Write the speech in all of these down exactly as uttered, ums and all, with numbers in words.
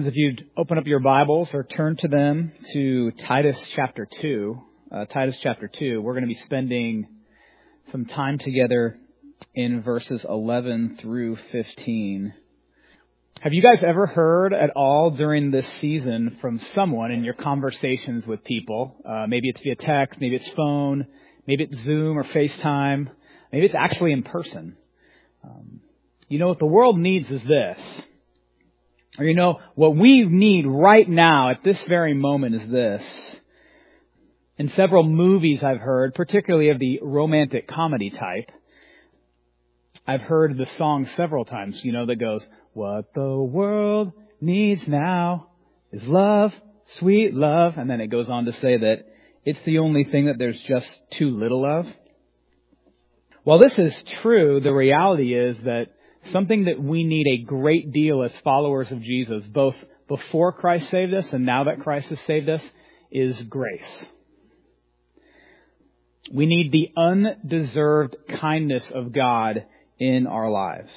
if you'd open up your Bibles or turn to them to Titus chapter two. Uh, Titus chapter two. We're going to be spending some time together in verses eleven through fifteen. Have you guys ever heard at all during this season from someone in your conversations with people? Uh, maybe it's via text, maybe it's phone, maybe it's Zoom or FaceTime, maybe it's actually in person. Um, you know, what the world needs is this. Or you know, what we need right now at this very moment is this. In several movies I've heard, particularly of the romantic comedy type, I've heard the song several times, you know, that goes, "What the world needs now is love, sweet love." And then it goes on to say that it's the only thing that there's just too little of. While this is true, the reality is that something that we need a great deal as followers of Jesus, both before Christ saved us and now that Christ has saved us, is grace. We need the undeserved kindness of God in our lives.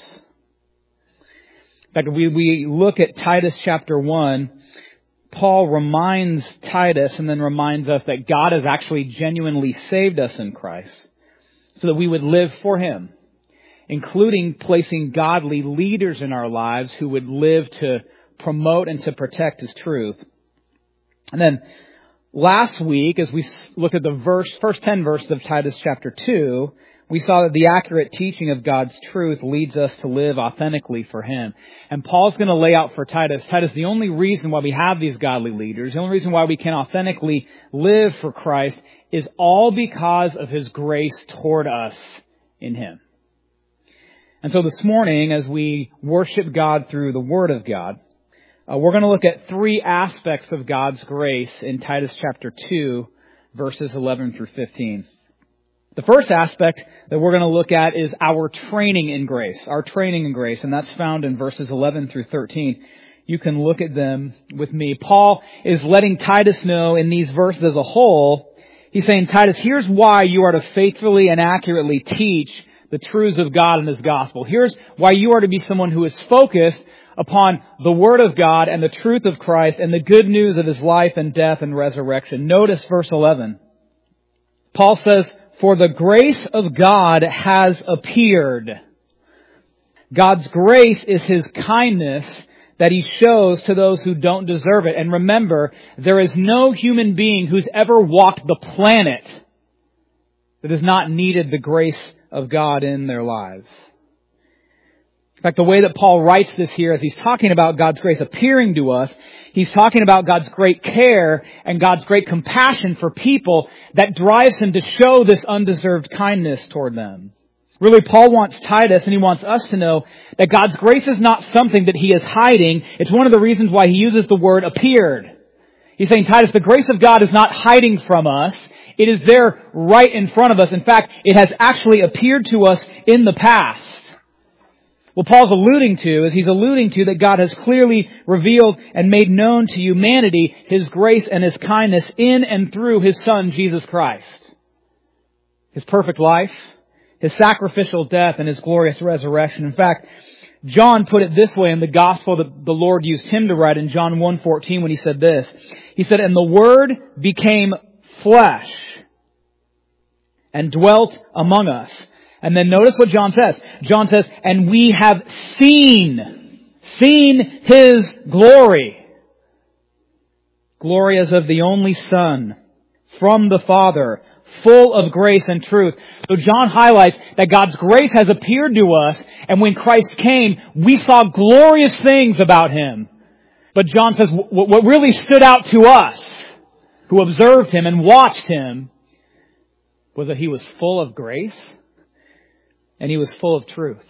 In fact, we, we look at Titus chapter one, Paul reminds Titus and then reminds us that God has actually genuinely saved us in Christ so that we would live for Him, including placing godly leaders in our lives who would live to promote and to protect His truth. And then last week, as we looked at the verse, first ten verses of Titus chapter two, we saw that the accurate teaching of God's truth leads us to live authentically for Him. And Paul's going to lay out for Titus, Titus, the only reason why we have these godly leaders, the only reason why we can authentically live for Christ is all because of His grace toward us in Him. And so this morning, as we worship God through the Word of God, uh, we're going to look at three aspects of God's grace in Titus chapter two, verses eleven through fifteen. The first aspect that we're going to look at is our training in grace, our training in grace, and that's found in verses eleven through thirteen. You can look at them with me. Paul is letting Titus know in these verses as a whole, he's saying, Titus, here's why you are to faithfully and accurately teach the truths of God in His gospel. Here's why you are to be someone who is focused upon the Word of God and the truth of Christ and the good news of His life and death and resurrection. Notice verse eleven. Paul says, "For the grace of God has appeared." God's grace is His kindness that He shows to those who don't deserve it. And remember, there is no human being who's ever walked the planet that has not needed the grace of God in their lives. In fact, the way that Paul writes this here, as he's talking about God's grace appearing to us, he's talking about God's great care and God's great compassion for people that drives Him to show this undeserved kindness toward them. Really, Paul wants Titus and he wants us to know that God's grace is not something that He is hiding. It's one of the reasons why he uses the word appeared. He's saying, Titus, the grace of God is not hiding from us. It is there right in front of us. In fact, it has actually appeared to us in the past. What Paul's alluding to is he's alluding to that God has clearly revealed and made known to humanity His grace and His kindness in and through His Son, Jesus Christ. His perfect life, His sacrificial death, and His glorious resurrection. In fact, John put it this way in the gospel that the Lord used him to write in John one fourteen when he said this. He said, "And the Word became flesh and dwelt among us." And then notice what John says. John says, "And we have seen, seen His glory." Glory as of the only Son from the Father, full of grace and truth. So John highlights that God's grace has appeared to us, and when Christ came, we saw glorious things about Him. But John says what really stood out to us, who observed Him and watched Him, was that He was full of grace and He was full of truth.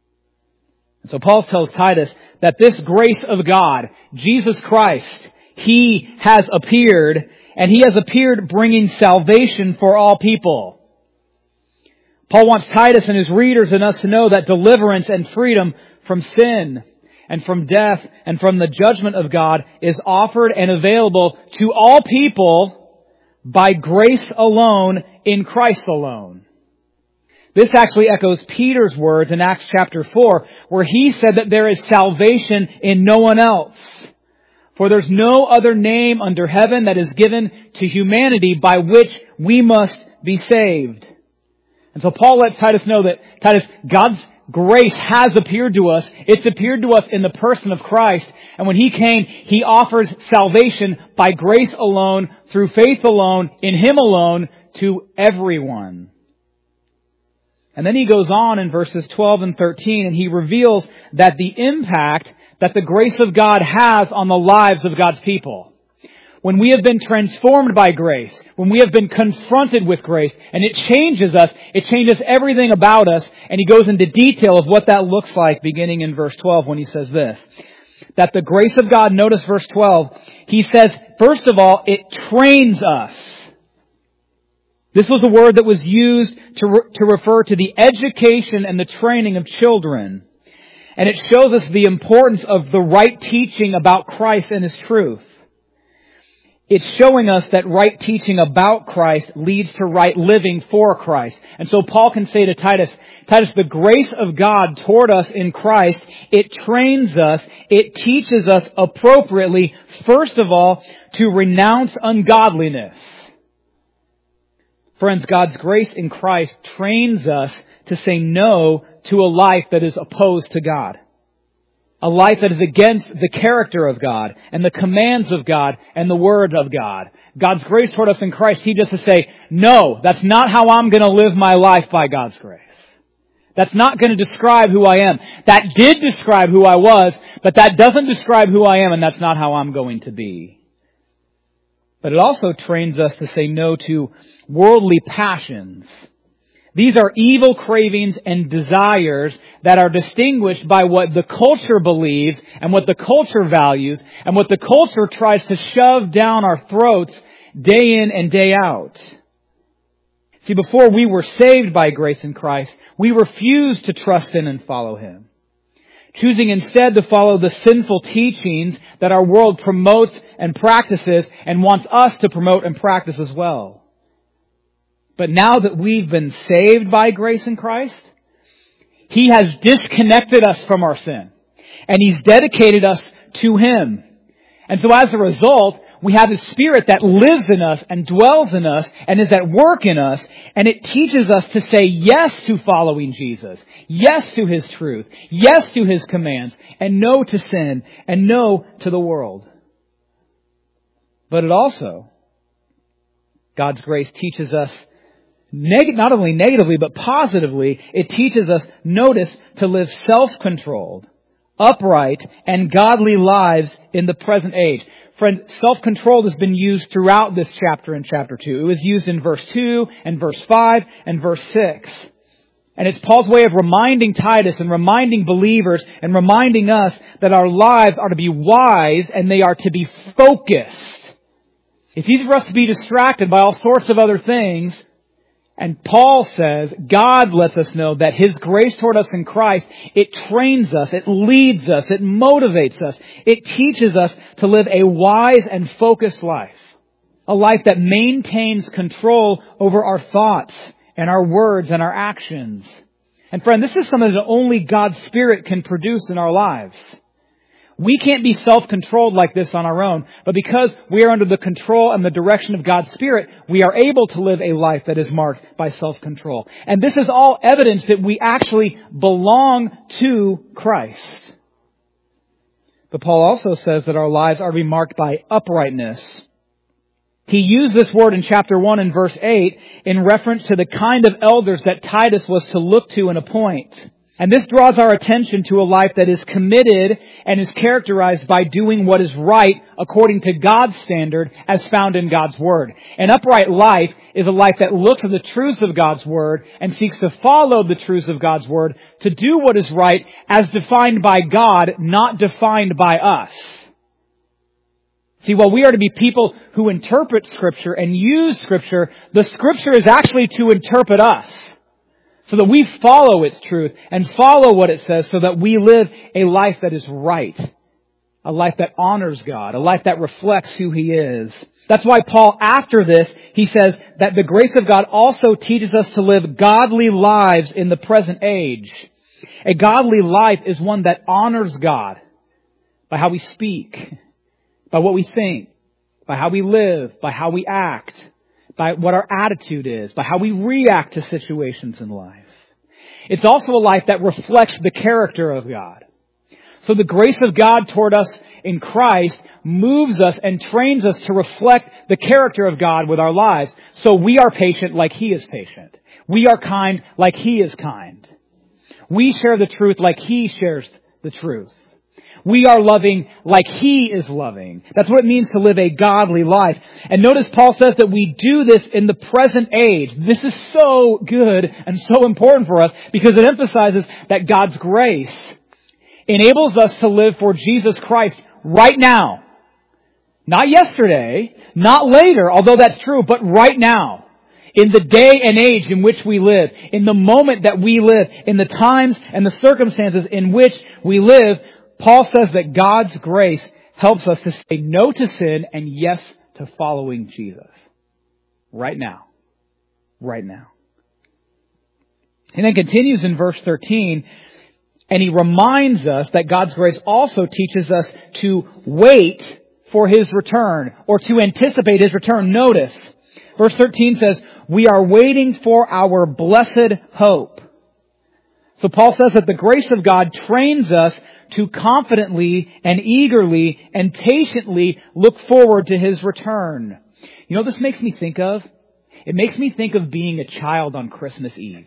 And so Paul tells Titus that this grace of God, Jesus Christ, He has appeared, and He has appeared bringing salvation for all people. Paul wants Titus and his readers and us to know that deliverance and freedom from sin and from death and from the judgment of God is offered and available to all people by grace alone, in Christ alone. This actually echoes Peter's words in Acts chapter four, where he said that there is salvation in no one else. For there's no other name under heaven that is given to humanity by which we must be saved. And so Paul lets Titus know that, Titus, God's grace has appeared to us. It's appeared to us in the person of Christ. And when He came, He offers salvation by grace alone, through faith alone, in Him alone, to everyone. And then he goes on in verses twelve and thirteen, and he reveals that the impact that the grace of God has on the lives of God's people. When we have been transformed by grace, when we have been confronted with grace, and it changes us, it changes everything about us, and he goes into detail of what that looks like beginning in verse twelve when he says this. That the grace of God, notice verse twelve, he says, first of all, it trains us. This was a word that was used to, re- to refer to the education and the training of children. And it shows us the importance of the right teaching about Christ and His truth. It's showing us that right teaching about Christ leads to right living for Christ. And so Paul can say to Titus, Titus, the grace of God toward us in Christ, it trains us, it teaches us appropriately, first of all, to renounce ungodliness. Friends, God's grace in Christ trains us to say no to a life that is opposed to God. A life that is against the character of God and the commands of God and the Word of God. God's grace toward us in Christ teaches us to say, no, that's not how I'm going to live my life by God's grace. That's not going to describe who I am. That did describe who I was, but that doesn't describe who I am, and that's not how I'm going to be. But it also trains us to say no to worldly passions. These are evil cravings and desires that are distinguished by what the culture believes and what the culture values and what the culture tries to shove down our throats day in and day out. See, before we were saved by grace in Christ, we refused to trust in and follow Him, choosing instead to follow the sinful teachings that our world promotes and practices and wants us to promote and practice as well. But now that we've been saved by grace in Christ, He has disconnected us from our sin, and He's dedicated us to Him. And so as a result, we have His Spirit that lives in us and dwells in us and is at work in us, and it teaches us to say yes to following Jesus, yes to His truth, yes to His commands, and no to sin, and no to the world. But it also, God's grace teaches us, neg- not only negatively, but positively, it teaches us, notice, to live self-controlled, upright, and godly lives in the present age. Friend, self-control has been used throughout this chapter in chapter two. It was used in verse two and verse five and verse six. And it's Paul's way of reminding Titus and reminding believers and reminding us that our lives are to be wise and they are to be focused. It's easy for us to be distracted by all sorts of other things. And Paul says, God lets us know that His grace toward us in Christ, it trains us, it leads us, it motivates us. It teaches us to live a wise and focused life. A life that maintains control over our thoughts and our words and our actions. And friend, this is something that only God's Spirit can produce in our lives. We can't be self-controlled like this on our own, but because we are under the control and the direction of God's Spirit, we are able to live a life that is marked by self-control. And this is all evidence that we actually belong to Christ. But Paul also says that our lives are to be marked by uprightness. He used this word in chapter one and verse eight in reference to the kind of elders that Titus was to look to and appoint. And this draws our attention to a life that is committed and is characterized by doing what is right according to God's standard as found in God's Word. An upright life is a life that looks at the truths of God's Word and seeks to follow the truths of God's Word to do what is right as defined by God, not defined by us. See, while we are to be people who interpret Scripture and use Scripture, the Scripture is actually to interpret us. So that we follow its truth and follow what it says so that we live a life that is right. A life that honors God. A life that reflects who He is. That's why Paul, after this, he says that the grace of God also teaches us to live godly lives in the present age. A godly life is one that honors God by how we speak, by what we think, by how we live, by how we act, by what our attitude is, by how we react to situations in life. It's also a life that reflects the character of God. So the grace of God toward us in Christ moves us and trains us to reflect the character of God with our lives. So we are patient like He is patient. We are kind like He is kind. We share the truth like He shares the truth. We are loving like He is loving. That's what it means to live a godly life. And notice Paul says that we do this in the present age. This is so good and so important for us because it emphasizes that God's grace enables us to live for Jesus Christ right now. Not yesterday, not later, although that's true, but right now. In the day and age in which we live, in the moment that we live, in the times and the circumstances in which we live, Paul says that God's grace helps us to say no to sin and yes to following Jesus. Right now. Right now. And then continues in verse thirteen, and he reminds us that God's grace also teaches us to wait for His return, or to anticipate His return. Notice, verse thirteen says, we are waiting for our blessed hope. So Paul says that the grace of God trains us to confidently and eagerly and patiently look forward to His return. You know what this makes me think of? It makes me think of being a child on Christmas Eve.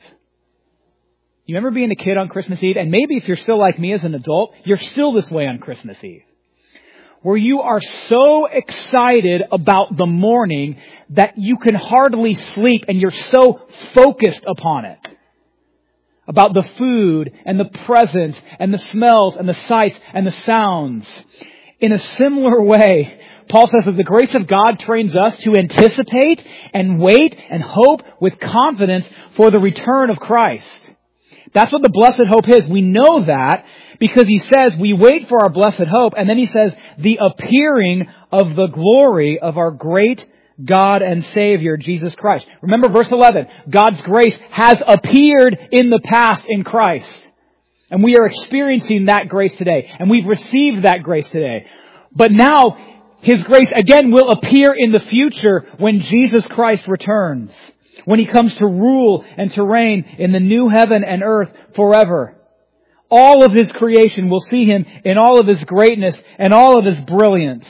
You remember being a kid on Christmas Eve? And maybe if you're still like me as an adult, you're still this way on Christmas Eve. Where you are so excited about the morning that you can hardly sleep and you're so focused upon it. About the food and the presents and the smells and the sights and the sounds. In a similar way, Paul says that the grace of God trains us to anticipate and wait and hope with confidence for the return of Christ. That's what the blessed hope is. We know that because he says we wait for our blessed hope, and then he says the appearing of the glory of our great God and Savior, Jesus Christ. Remember verse eleven. God's grace has appeared in the past in Christ. And we are experiencing that grace today. And we've received that grace today. But now, His grace again will appear in the future when Jesus Christ returns. When He comes to rule and to reign in the new heaven and earth forever. All of His creation will see Him in all of His greatness and all of His brilliance.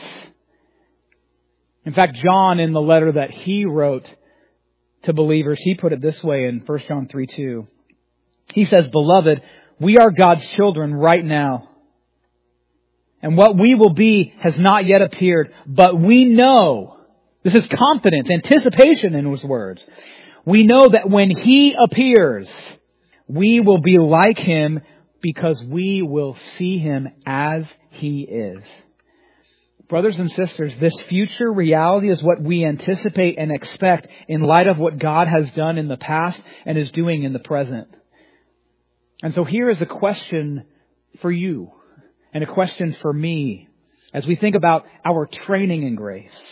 In fact, John, in the letter that he wrote to believers, he put it this way in First John three two. He says, "Beloved, we are God's children right now. And what we will be has not yet appeared, but we know," this is confidence, anticipation in His words, "we know that when He appears, we will be like Him because we will see Him as He is." Brothers and sisters, this future reality is what we anticipate and expect in light of what God has done in the past and is doing in the present. And so here is a question for you and a question for me as we think about our training in grace.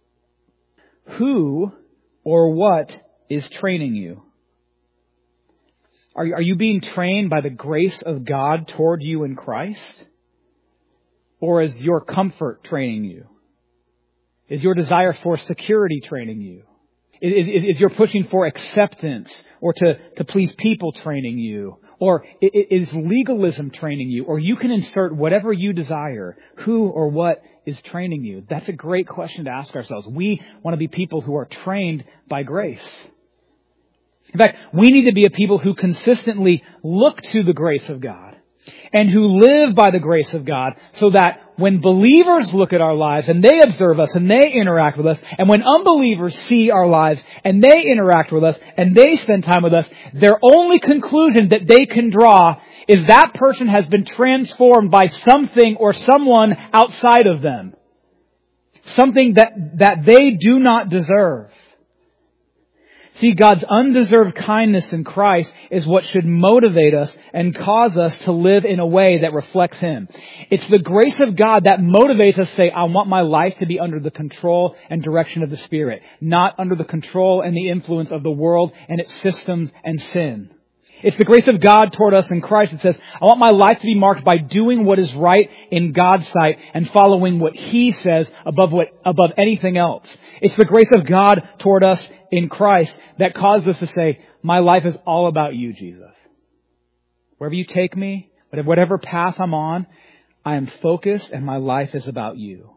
Who or what is training you? Are you, are you being trained by the grace of God toward you in Christ? Or is your comfort training you? Is your desire for security training you? Is, is, is your pushing for acceptance or to, to please people training you? Or is legalism training you? Or you can insert whatever you desire. Who or what is training you? That's a great question to ask ourselves. We want to be people who are trained by grace. In fact, we need to be a people who consistently look to the grace of God. And who live by the grace of God so that when believers look at our lives and they observe us and they interact with us, and when unbelievers see our lives and they interact with us and they spend time with us, their only conclusion that they can draw is that person has been transformed by something or someone outside of them. Something that, that they do not deserve. See, God's undeserved kindness in Christ is what should motivate us and cause us to live in a way that reflects Him. It's the grace of God that motivates us to say, I want my life to be under the control and direction of the Spirit, not under the control and the influence of the world and its systems and sin. It's the grace of God toward us in Christ. It says, I want my life to be marked by doing what is right in God's sight and following what He says above what, above anything else. It's the grace of God toward us in Christ that caused us to say, my life is all about you, Jesus. Wherever you take me, whatever path I'm on, I am focused and my life is about you.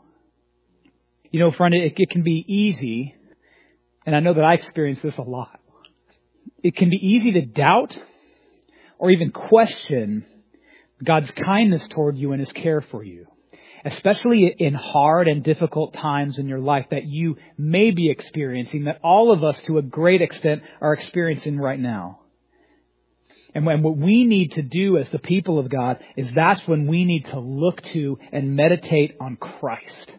You know, friend, it, it can be easy, and I know that I experience this a lot. It can be easy to doubt or even question God's kindness toward you and His care for you, especially in hard and difficult times in your life that you may be experiencing, that all of us to a great extent are experiencing right now. And when what we need to do as the people of God is that's when we need to look to and meditate on Christ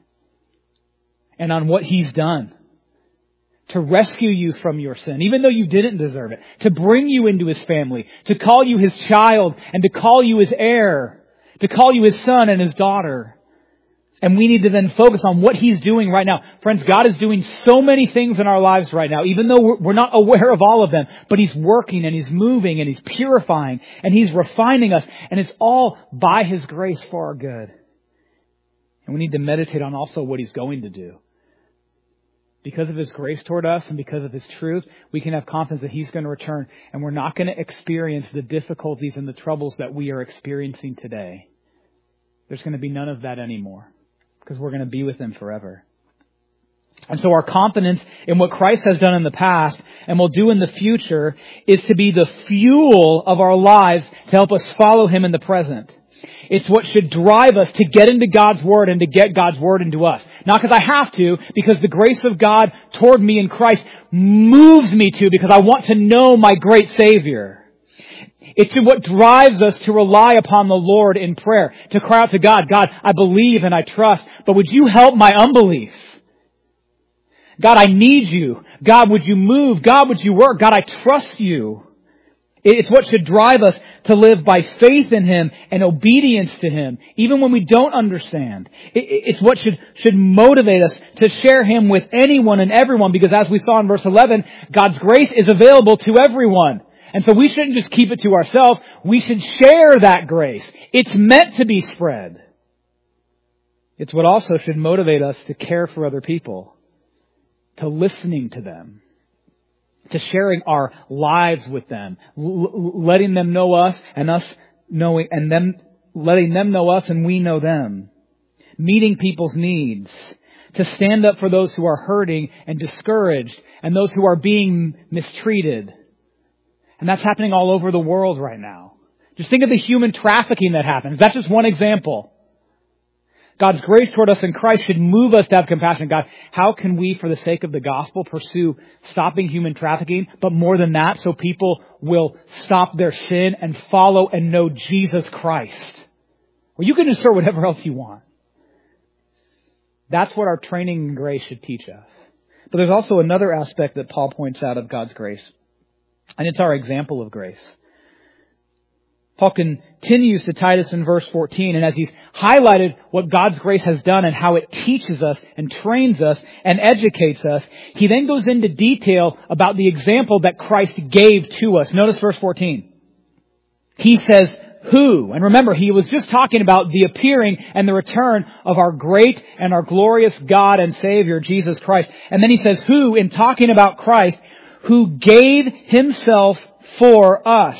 and on what He's done to rescue you from your sin, even though you didn't deserve it, to bring you into His family, to call you His child and to call you His heir, to call you His son and His daughter. And we need to then focus on what He's doing right now. Friends, God is doing so many things in our lives right now, even though we're not aware of all of them. But He's working and He's moving and He's purifying and He's refining us. And it's all by His grace for our good. And we need to meditate on also what He's going to do. Because of His grace toward us and because of His truth, we can have confidence that He's going to return. And we're not going to experience the difficulties and the troubles that we are experiencing today. There's going to be none of that anymore. Because we're going to be with Him forever. And so our confidence in what Christ has done in the past and will do in the future is to be the fuel of our lives to help us follow Him in the present. It's what should drive us to get into God's Word and to get God's Word into us. Not because I have to, because the grace of God toward me in Christ moves me to, because I want to know my great Savior. It's what drives us to rely upon the Lord in prayer, to cry out to God, God, I believe and I trust, but would you help my unbelief? God, I need you. God, would you move? God, would you work? God, I trust you. It's what should drive us to live by faith in Him and obedience to Him, even when we don't understand. It's what should, should motivate us to share Him with anyone and everyone, because as we saw in verse eleven, God's grace is available to everyone. And so we shouldn't just keep it to ourselves. We should share that grace. It's meant to be spread. It's what also should motivate us to care for other people, to listening to them, to sharing our lives with them, l- letting them know us and us knowing, and them letting them know us and we know them, meeting people's needs, to stand up for those who are hurting and discouraged and those who are being mistreated. And that's happening all over the world right now. Just think of the human trafficking that happens. That's just one example. God's grace toward us in Christ should move us to have compassion. God, how can we, for the sake of the gospel, pursue stopping human trafficking? But more than that, so people will stop their sin and follow and know Jesus Christ. Well, you can insert whatever else you want. That's what our training in grace should teach us. But there's also another aspect that Paul points out of God's grace. And it's our example of grace. Paul continues to Titus in verse fourteen, and as he's highlighted what God's grace has done and how it teaches us and trains us and educates us, he then goes into detail about the example that Christ gave to us. Notice verse fourteen. He says, who? And remember, he was just talking about the appearing and the return of our great and our glorious God and Savior, Jesus Christ. And then he says, who, in talking about Christ, who gave Himself for us.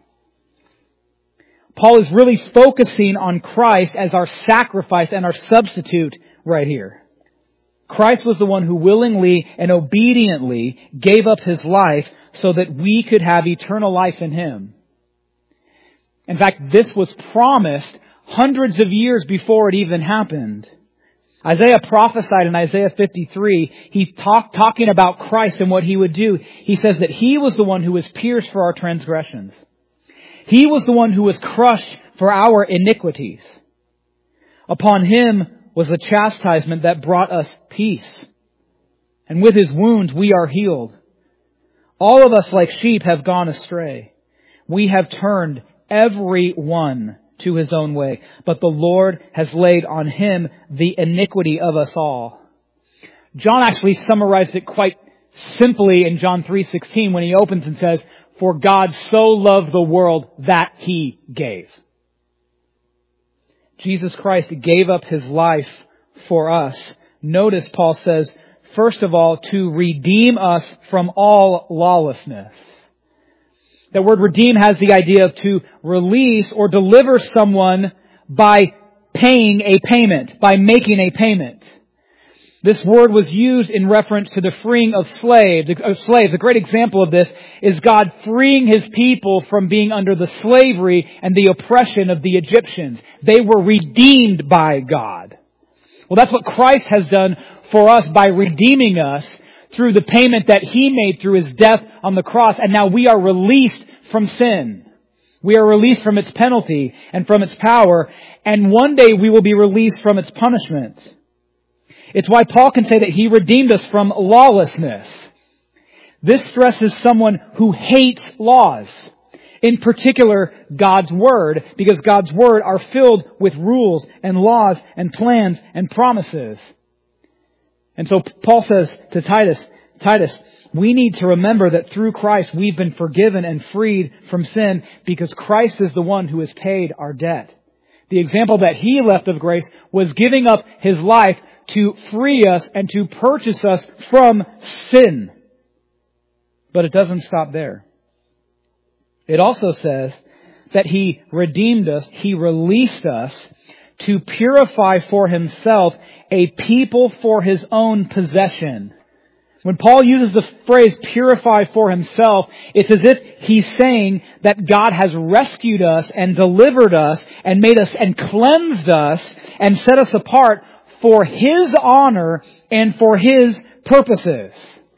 Paul is really focusing on Christ as our sacrifice and our substitute right here. Christ was the one who willingly and obediently gave up His life so that we could have eternal life in Him. In fact, this was promised hundreds of years before it even happened. Isaiah prophesied in Isaiah fifty-three, he talked talking about Christ and what He would do. He says that He was the one who was pierced for our transgressions. He was the one who was crushed for our iniquities. Upon Him was the chastisement that brought us peace. And with His wounds we are healed. All of us like sheep have gone astray. We have turned every one to his own way, but the Lord has laid on Him the iniquity of us all. John actually summarized it quite simply in John three sixteen when he opens and says, For God so loved the world that He gave. Jesus Christ gave up His life for us. Notice Paul says, first of all, to redeem us from all lawlessness. That word redeem has the idea of to release or deliver someone by paying a payment, by making a payment. This word was used in reference to the freeing of slaves. Of slaves. A great example of this is God freeing His people from being under the slavery and the oppression of the Egyptians. They were redeemed by God. Well, that's what Christ has done for us by redeeming us through the payment that He made through His death on the cross. And now we are released from sin. We are released from its penalty and from its power. And one day we will be released from its punishment. It's why Paul can say that He redeemed us from lawlessness. This stresses someone who hates laws. In particular, God's Word, because God's Word are filled with rules and laws and plans and promises. And so Paul says to Titus, Titus, we need to remember that through Christ we've been forgiven and freed from sin because Christ is the one who has paid our debt. The example that He left of grace was giving up His life to free us and to purchase us from sin. But it doesn't stop there. It also says that He redeemed us, He released us to purify for Himself a people for His own possession. When Paul uses the phrase purify for Himself, it's as if he's saying that God has rescued us and delivered us and made us and cleansed us and set us apart for His honor and for His purposes.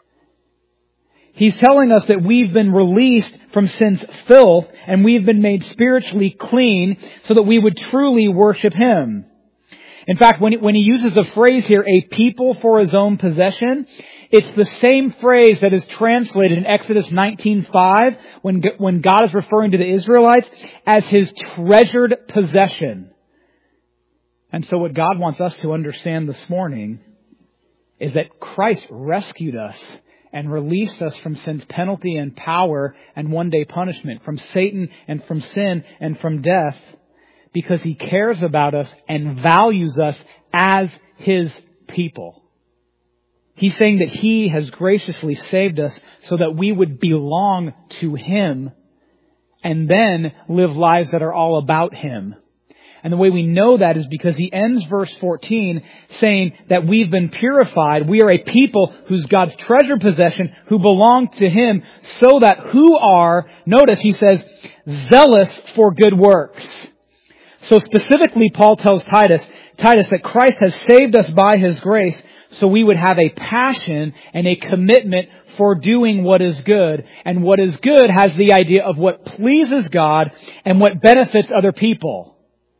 He's telling us that we've been released from sin's filth and we've been made spiritually clean so that we would truly worship Him. In fact, when he, when he uses the phrase here, a people for His own possession, it's the same phrase that is translated in Exodus nineteen five when, when God is referring to the Israelites as His treasured possession. And so what God wants us to understand this morning is that Christ rescued us and released us from sin's penalty and power and one day punishment, from Satan and from sin and from death, because He cares about us and values us as His people. He's saying that He has graciously saved us so that we would belong to Him and then live lives that are all about Him. And the way we know that is because He ends verse fourteen saying that we've been purified. We are a people who's God's treasured possession, who belong to Him, so that who are, notice He says, zealous for good works. So specifically, Paul tells Titus, Titus that Christ has saved us by His grace so we would have a passion and a commitment for doing what is good. And what is good has the idea of what pleases God and what benefits other people.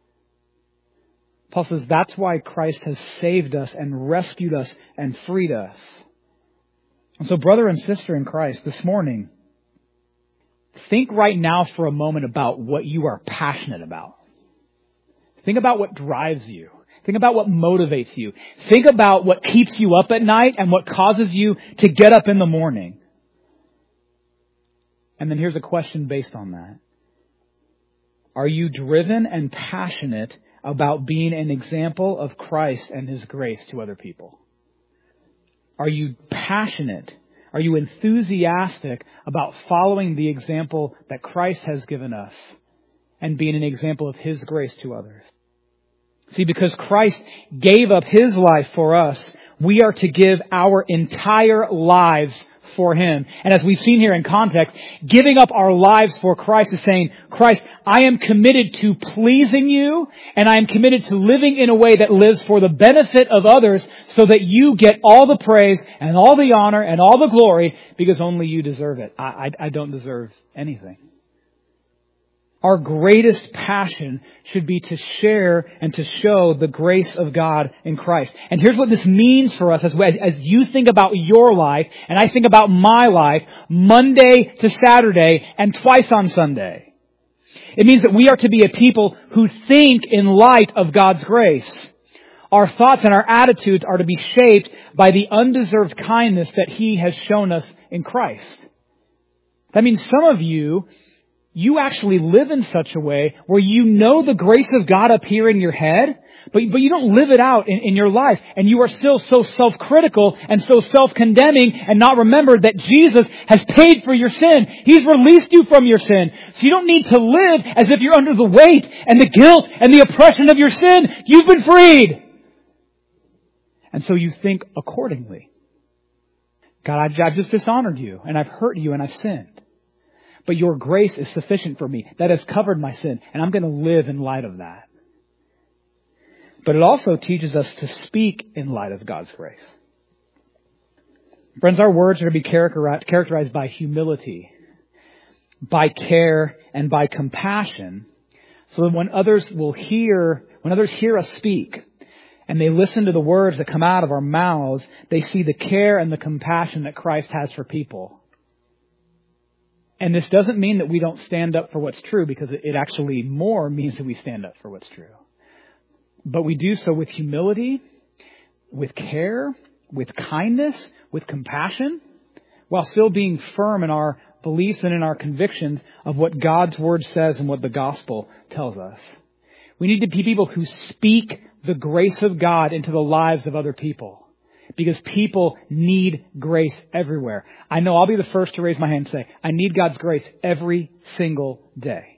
Paul says that's why Christ has saved us and rescued us and freed us. And so, brother and sister in Christ, this morning, think right now for a moment about what you are passionate about. Think about what drives you. Think about what motivates you. Think about what keeps you up at night and what causes you to get up in the morning. And then here's a question based on that. Are you driven and passionate about being an example of Christ and His grace to other people? Are you passionate? Are you enthusiastic about following the example that Christ has given us and being an example of His grace to others? See, because Christ gave up His life for us, we are to give our entire lives for Him. And as we've seen here in context, giving up our lives for Christ is saying, Christ, I am committed to pleasing You, and I am committed to living in a way that lives for the benefit of others so that You get all the praise and all the honor and all the glory because only You deserve it. I, I, I don't deserve anything. Our greatest passion should be to share and to show the grace of God in Christ. And here's what this means for us as, as you think about your life, and I think about my life, Monday to Saturday and twice on Sunday. It means that we are to be a people who think in light of God's grace. Our thoughts and our attitudes are to be shaped by the undeserved kindness that He has shown us in Christ. That means some of you, you actually live in such a way where you know the grace of God up here in your head, but, but you don't live it out in, in your life. And you are still so self-critical and so self-condemning and not remember that Jesus has paid for your sin. He's released you from your sin. So you don't need to live as if you're under the weight and the guilt and the oppression of your sin. You've been freed. And so you think accordingly. God, I've, I've just dishonored you and I've hurt you and I've sinned. But your grace is sufficient for me. That has covered my sin. And I'm going to live in light of that. But it also teaches us to speak in light of God's grace. Friends, our words are to be characterized by humility, by care, and by compassion, so that when others will hear, when others hear us speak, and they listen to the words that come out of our mouths, they see the care and the compassion that Christ has for people. And this doesn't mean that we don't stand up for what's true, because it actually more means that we stand up for what's true. But we do so with humility, with care, with kindness, with compassion, while still being firm in our beliefs and in our convictions of what God's Word says and what the gospel tells us. We need to be people who speak the grace of God into the lives of other people, because people need grace everywhere. I know I'll be the first to raise my hand and say, I need God's grace every single day.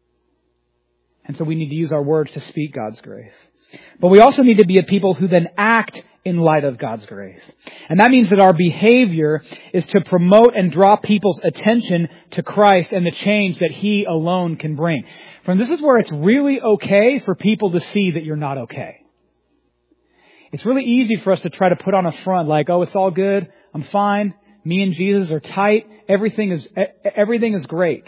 And so we need to use our words to speak God's grace. But we also need to be a people who then act in light of God's grace. And that means that our behavior is to promote and draw people's attention to Christ and the change that He alone can bring. Friend, this is where it's really okay for people to see that you're not okay. It's really easy for us to try to put on a front like, oh, it's all good, I'm fine, me and Jesus are tight, everything is everything is great.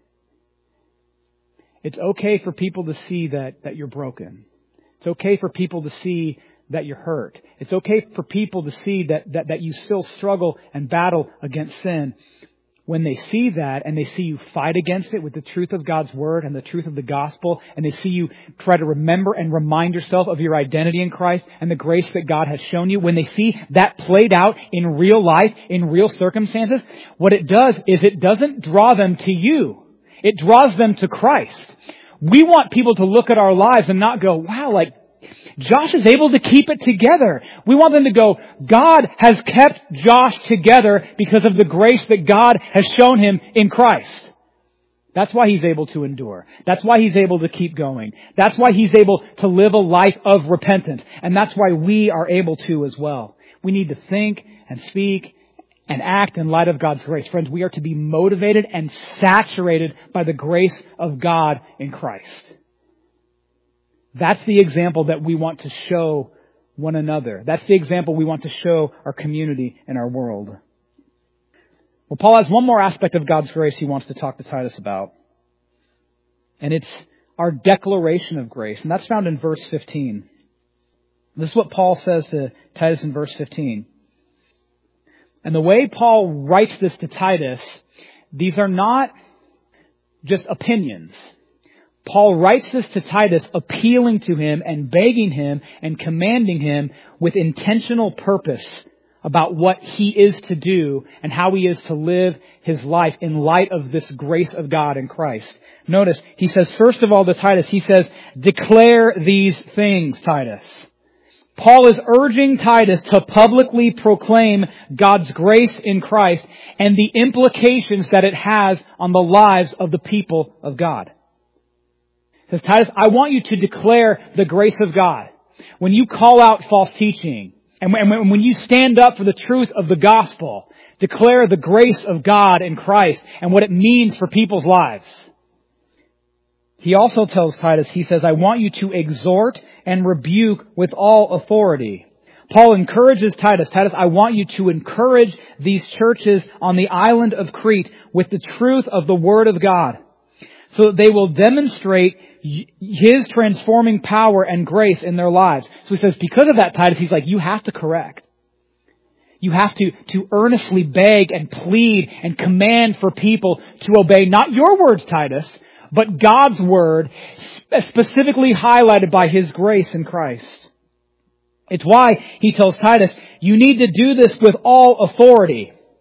It's okay for people to see that, that you're broken. It's okay for people to see that you're hurt. It's okay for people to see that, that, that you still struggle and battle against sin. When they see that and they see you fight against it with the truth of God's Word and the truth of the gospel, and they see you try to remember and remind yourself of your identity in Christ and the grace that God has shown you, when they see that played out in real life, in real circumstances, what it does is it doesn't draw them to you. It draws them to Christ. We want people to look at our lives and not go, wow, like, Josh is able to keep it together. We want them to go, God has kept Josh together because of the grace that God has shown him in Christ. That's why he's able to endure. That's why he's able to keep going. That's why he's able to live a life of repentance. And that's why we are able to as well. We need to think and speak and act in light of God's grace. Friends, we are to be motivated and saturated by the grace of God in Christ. That's the example that we want to show one another. That's the example we want to show our community and our world. Well, Paul has one more aspect of God's grace he wants to talk to Titus about. And it's our declaration of grace. And that's found in verse fifteen. This is what Paul says to Titus in verse fifteen. And the way Paul writes this to Titus, these are not just opinions. Paul writes this to Titus, appealing to him and begging him and commanding him with intentional purpose about what he is to do and how he is to live his life in light of this grace of God in Christ. Notice, he says, first of all to Titus, he says, declare these things, Titus. Paul is urging Titus to publicly proclaim God's grace in Christ and the implications that it has on the lives of the people of God. He says, Titus, I want you to declare the grace of God. When you call out false teaching, and when you stand up for the truth of the gospel, declare the grace of God in Christ and what it means for people's lives. He also tells Titus, he says, I want you to exhort and rebuke with all authority. Paul encourages Titus, Titus, I want you to encourage these churches on the island of Crete with the truth of the Word of God, so that they will demonstrate His transforming power and grace in their lives. So he says, because of that, Titus, he's like, you have to correct. You have to, to earnestly beg and plead and command for people to obey not your words, Titus, but God's word, specifically highlighted by His grace in Christ. It's why he tells Titus, you need to do this with all authority.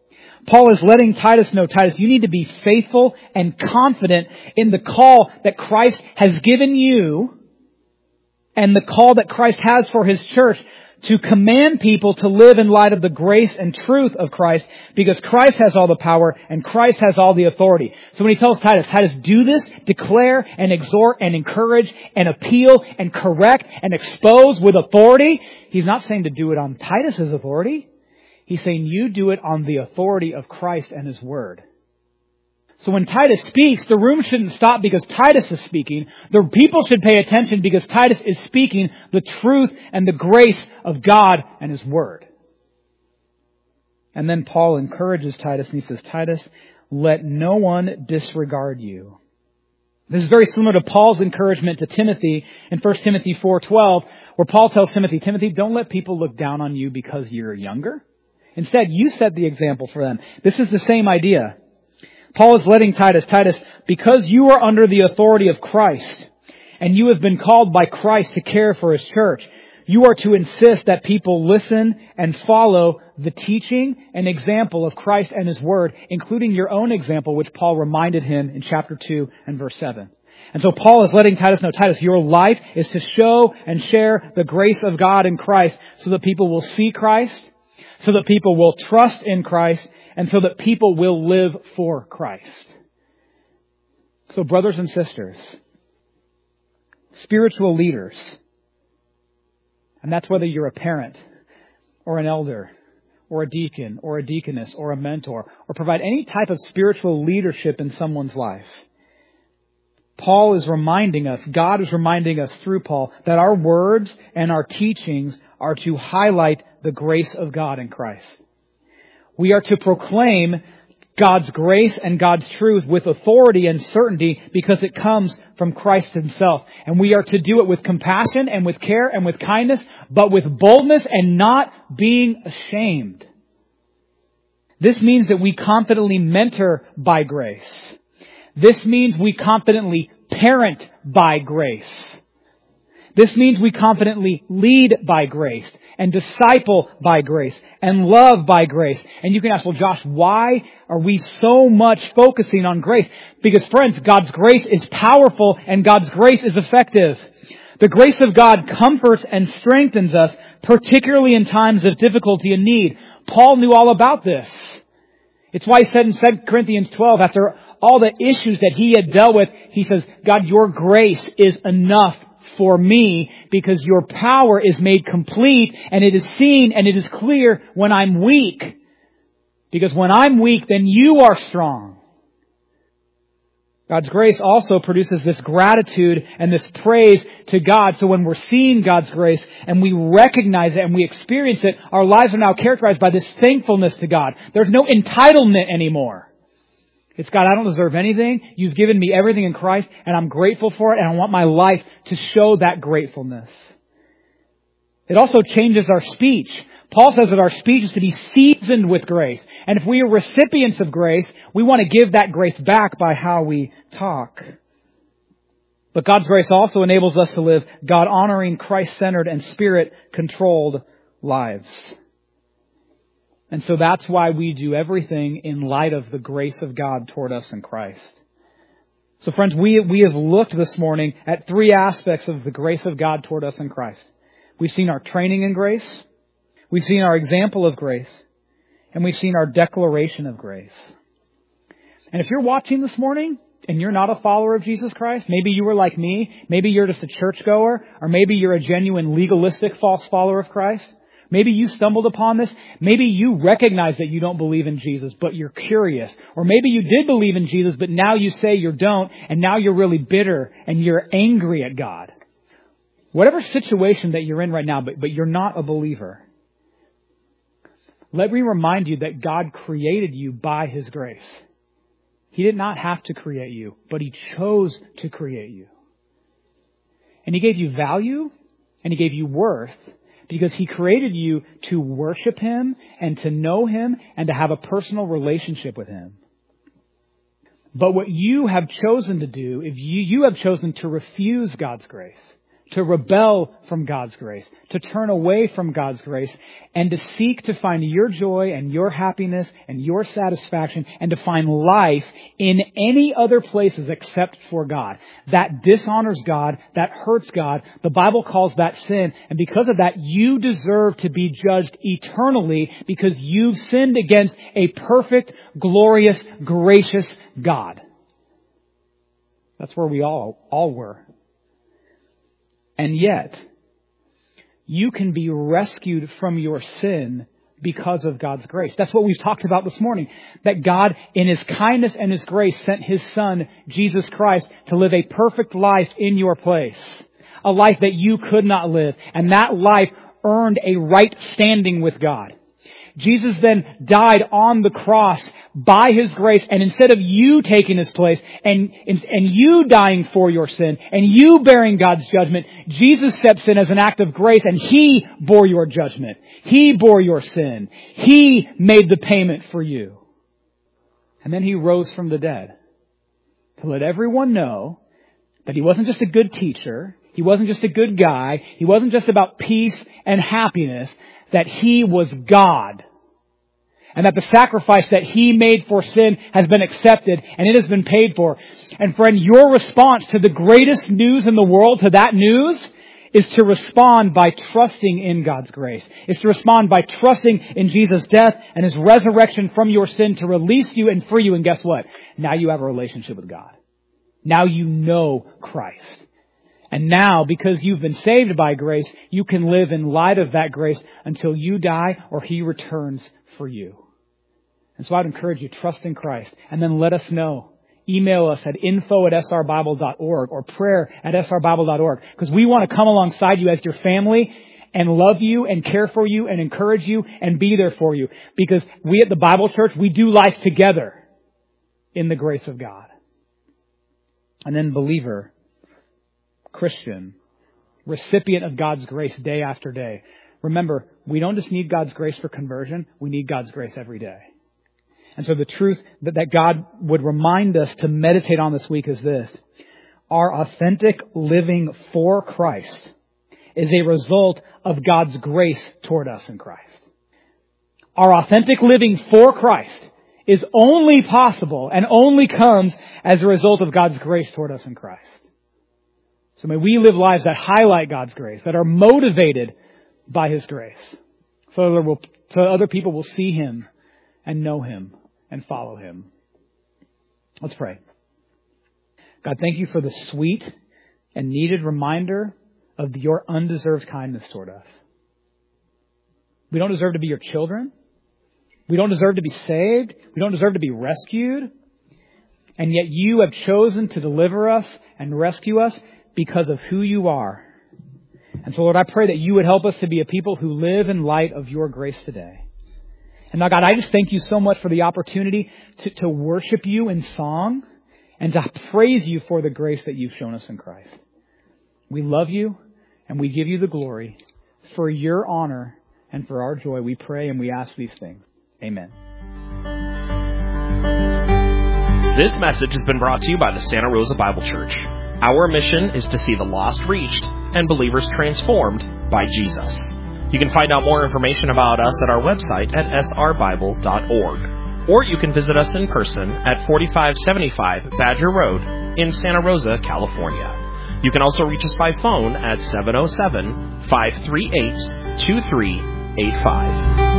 Paul is letting Titus know, Titus, you need to be faithful and confident in the call that Christ has given you and the call that Christ has for His church to command people to live in light of the grace and truth of Christ, because Christ has all the power and Christ has all the authority. So when he tells Titus, Titus, do this, declare and exhort and encourage and appeal and correct and expose with authority, he's not saying to do it on Titus's authority. He's saying you do it on the authority of Christ and His Word. So when Titus speaks, the room shouldn't stop because Titus is speaking. The people should pay attention because Titus is speaking the truth and the grace of God and His Word. And then Paul encourages Titus and he says, Titus, let no one disregard you. This is very similar to Paul's encouragement to Timothy in First Timothy four twelve, where Paul tells Timothy, Timothy, don't let people look down on you because you're younger. Instead, you set the example for them. This is the same idea. Paul is letting Titus, Titus, because you are under the authority of Christ and you have been called by Christ to care for His church, you are to insist that people listen and follow the teaching and example of Christ and His Word, including your own example, which Paul reminded him in chapter two and verse seven. And so Paul is letting Titus know, Titus, your life is to show and share the grace of God in Christ so that people will see Christ, so that people will trust in Christ, and so that people will live for Christ. So brothers and sisters, spiritual leaders, and that's whether you're a parent or an elder or a deacon or a deaconess or a mentor or provide any type of spiritual leadership in someone's life. Paul is reminding us, God is reminding us through Paul, that our words and our teachings are to highlight the grace of God in Christ. We are to proclaim God's grace and God's truth with authority and certainty because it comes from Christ Himself. And we are to do it with compassion and with care and with kindness, but with boldness and not being ashamed. This means that we confidently mentor by grace. This means we confidently parent by grace. This means we confidently lead by grace and disciple by grace and love by grace. And you can ask, well, Josh, why are we so much focusing on grace? Because, friends, God's grace is powerful and God's grace is effective. The grace of God comforts and strengthens us, particularly in times of difficulty and need. Paul knew all about this. It's why he said in Second Corinthians twelve, after all the issues that he had dealt with, he says, God, your grace is enough for me because your power is made complete and it is seen and it is clear when I'm weak. Because when I'm weak, then you are strong. God's grace also produces this gratitude and this praise to God. So when we're seeing God's grace and we recognize it and we experience it, our lives are now characterized by this thankfulness to God. There's no entitlement anymore. It's, God, I don't deserve anything. You've given me everything in Christ, and I'm grateful for it, and I want my life to show that gratefulness. It also changes our speech. Paul says that our speech is to be seasoned with grace. And if we are recipients of grace, we want to give that grace back by how we talk. But God's grace also enables us to live God-honoring, Christ-centered, and Spirit-controlled lives. And so that's why we do everything in light of the grace of God toward us in Christ. So friends, we, we have looked this morning at three aspects of the grace of God toward us in Christ. We've seen our training in grace, we've seen our example of grace, and we've seen our declaration of grace. And if you're watching this morning and you're not a follower of Jesus Christ, maybe you were like me, maybe you're just a churchgoer, or maybe you're a genuine legalistic false follower of Christ, maybe you stumbled upon this. Maybe you recognize that you don't believe in Jesus, but you're curious. Or maybe you did believe in Jesus, but now you say you don't, and now you're really bitter and you're angry at God. Whatever situation that you're in right now, but, but you're not a believer, let me remind you that God created you by His grace. He did not have to create you, but He chose to create you. And He gave you value and He gave you worth, because He created you to worship Him and to know Him and to have a personal relationship with Him. But what you have chosen to do, if you, you have chosen to refuse God's grace, to rebel from God's grace, to turn away from God's grace, and to seek to find your joy and your happiness and your satisfaction and to find life in any other places except for God. That dishonors God, that hurts God. The Bible calls that sin, and because of that, you deserve to be judged eternally because you've sinned against a perfect, glorious, gracious God. That's where we all, all were. And yet, you can be rescued from your sin because of God's grace. That's what we've talked about this morning. That God, in His kindness and His grace, sent His Son, Jesus Christ, to live a perfect life in your place. A life that you could not live. And that life earned a right standing with God. Jesus then died on the cross by His grace, and instead of you taking His place and, and, and you dying for your sin and you bearing God's judgment, Jesus steps in as an act of grace and He bore your judgment. He bore your sin. He made the payment for you. And then He rose from the dead to let everyone know that He wasn't just a good teacher. He wasn't just a good guy. He wasn't just about peace and happiness. That He was God. And that the sacrifice that He made for sin has been accepted and it has been paid for. And friend, your response to the greatest news in the world, to that news, is to respond by trusting in God's grace. Is to respond by trusting in Jesus' death and His resurrection from your sin to release you and free you. And guess what? Now you have a relationship with God. Now you know Christ. And now, because you've been saved by grace, you can live in light of that grace until you die or He returns for you. And so I'd encourage you, trust in Christ. And then let us know. Email us at info at s r bible dot org or prayer at s r bible dot org. Because we want to come alongside you as your family and love you and care for you and encourage you and be there for you. Because we at the Bible Church, we do life together in the grace of God. And then believer, Christian, recipient of God's grace day after day. Remember, we don't just need God's grace for conversion. We need God's grace every day. And so the truth that, that God would remind us to meditate on this week is this. Our authentic living for Christ is a result of God's grace toward us in Christ. Our authentic living for Christ is only possible and only comes as a result of God's grace toward us in Christ. So may we live lives that highlight God's grace, that are motivated by His grace, so that, we'll, so other people will see Him and know Him and follow Him. Let's pray. God, thank You for the sweet and needed reminder of Your undeserved kindness toward us. We don't deserve to be Your children. We don't deserve to be saved. We don't deserve to be rescued. And yet You have chosen to deliver us and rescue us because of who You are. And so, Lord, I pray that You would help us to be a people who live in light of Your grace today. And now, God, I just thank You so much for the opportunity to, to worship You in song and to praise You for the grace that You've shown us in Christ. We love You and we give You the glory. For Your honor and for our joy, we pray and we ask these things. Amen. This message has been brought to you by the Santa Rosa Bible Church. Our mission is to see the lost reached and believers transformed by Jesus. You can find out more information about us at our website at s r bible dot org. Or you can visit us in person at forty-five seventy-five Badger Road in Santa Rosa, California. You can also reach us by phone at seven oh seven, five three eight, two three eight five.